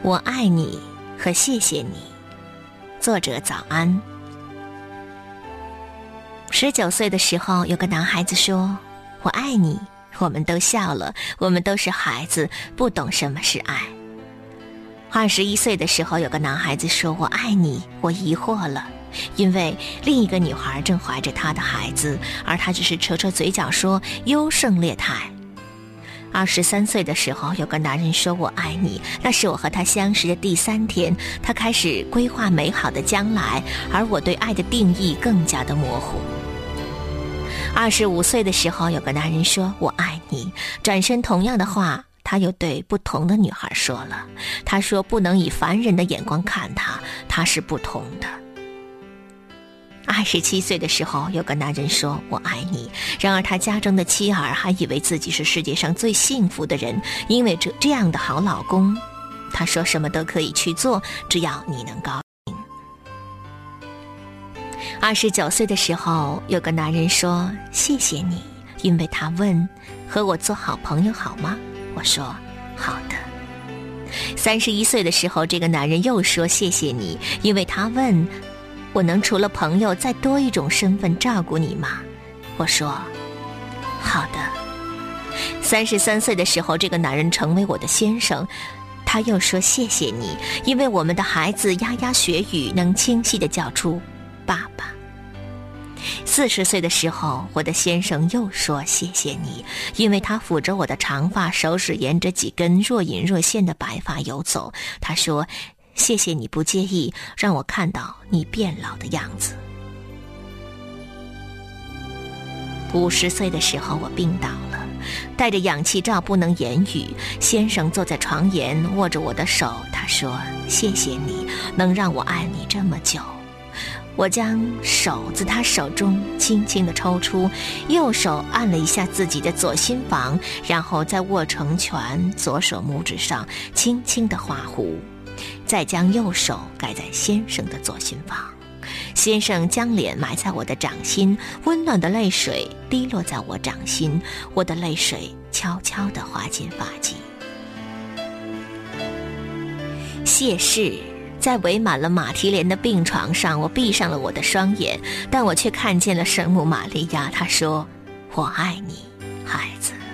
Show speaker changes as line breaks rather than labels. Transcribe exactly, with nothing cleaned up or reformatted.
我爱你和谢谢你。作者早安。十九岁的时候，有个男孩子说我爱你，我们都笑了，我们都是孩子，不懂什么是爱。二十一岁的时候，有个男孩子说我爱你，我疑惑了，因为另一个女孩正怀着她的孩子，而他只是扯扯嘴角说优胜劣汰。二十三岁的时候，有个男人说我爱你，那是我和他相识的第三天，他开始规划美好的将来，而我对爱的定义更加的模糊。二十五岁的时候，有个男人说我爱你，转身同样的话他又对不同的女孩说了，他说不能以凡人的眼光看他，他是不同的。二十七岁的时候，有个男人说我爱你，然而他家中的妻儿还以为自己是世界上最幸福的人，因为这这样的好老公，他说什么都可以去做，只要你能高兴。二十九岁的时候，有个男人说谢谢你，因为他问和我做好朋友好吗？我说好的。三十一岁的时候，这个男人又说谢谢你，因为他问我能除了朋友再多一种身份照顾你吗？我说好的。三十三岁的时候，这个男人成为我的先生，他又说谢谢你，因为我们的孩子牙牙学语，能清晰地叫出爸爸。四十岁的时候，我的先生又说谢谢你，因为他抚着我的长发，手指沿着几根若隐若现的白发游走，他说谢谢你不介意让我看到你变老的样子。五十岁的时候，我病倒了，带着氧气罩不能言语，先生坐在床沿握着我的手，他说谢谢你能让我爱你这么久。我将手自他手中轻轻地抽出，右手按了一下自己的左心房，然后再握成拳，左手拇指上轻轻地画弧，再将右手盖在先生的左心房。先生将脸埋在我的掌心，温暖的泪水滴落在我掌心，我的泪水悄悄地滑进发髻。谢世，在围满了马蹄莲的病床上，我闭上了我的双眼，但我却看见了圣母玛利亚。她说我爱你，孩子。